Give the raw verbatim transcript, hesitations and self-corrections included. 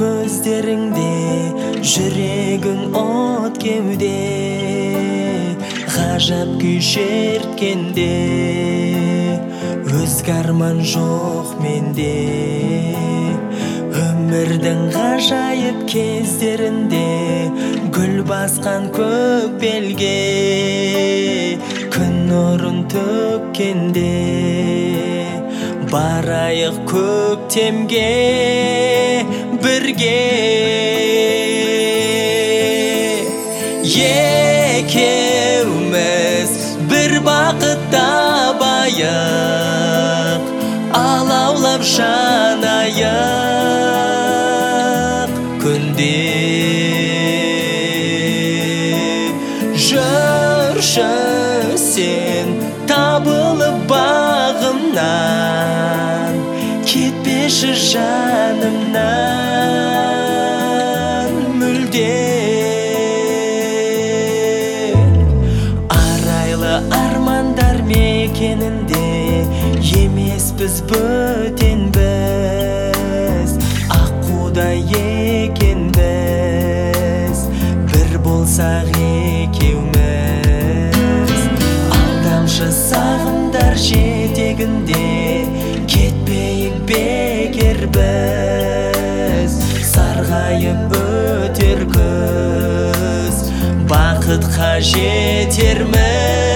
көздеріңде, жүрегің от кеуде, ғажап күй шерткенде, өзге арман жоқ менде. Өмірдің ғажайып кездерінде, гүл басқан көк белге, күн нұрын төккенде, барайық көктемге бірге. Екеуміз бір бақыт табайық, алаулап жанайық күнде. Жүрші сен табылып бағымнан, кетпеші жанымнан мүлде. Арайлы армандар мекенінде емеспіз бөтен біз, аққудай екенбіз, бір болсақ екеуміз. Алдамшы сағымдар жетегінде, кетпейік бекер біз, сарғайып өтер күз, бақытқа жетерміз.